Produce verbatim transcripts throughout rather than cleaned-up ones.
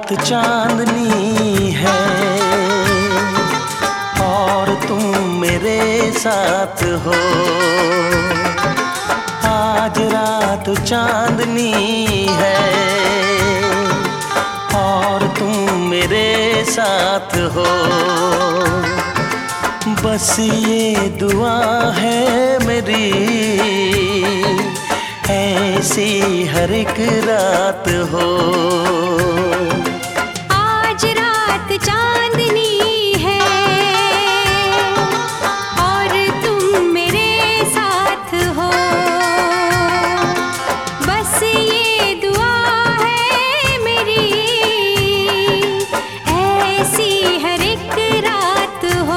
रात चांदनी है और तुम मेरे साथ हो। आज रात चांदनी है और तुम मेरे साथ हो। बस ये दुआ है मेरी, ऐसी हर एक रात हो। आज रात चांदनी है और तुम मेरे साथ हो। बस ये दुआ है मेरी, ऐसी हर एक रात हो।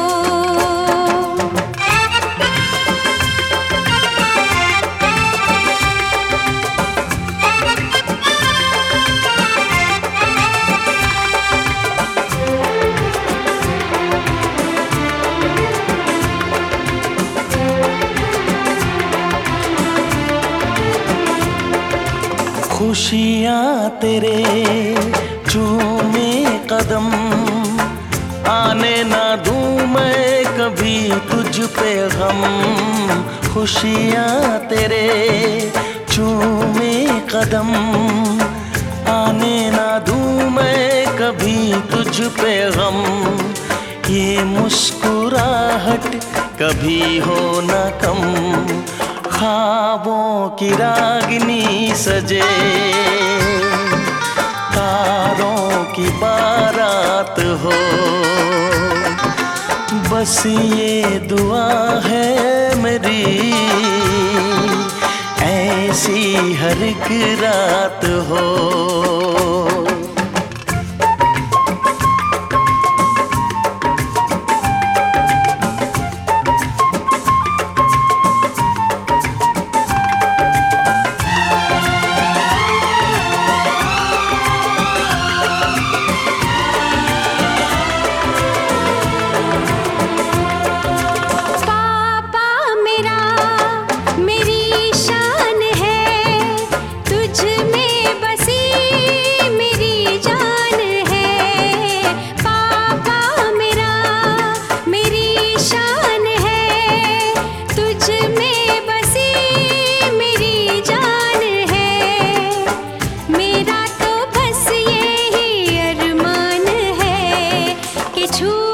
खुशियाँ तेरे चूमे कदम, आने ना दूँ मैं कभी तुझ पे गम। खुशियाँ तेरे चूमे कदम, आने ना दूँ मैं कभी तुझ पे गम। ये मुस्कुराहट कभी हो ना कम, ख्वाबों की रागिनी सजे, तारों की बारात हो। बस ये दुआ है मेरी, ऐसी हर एक रात हो। छू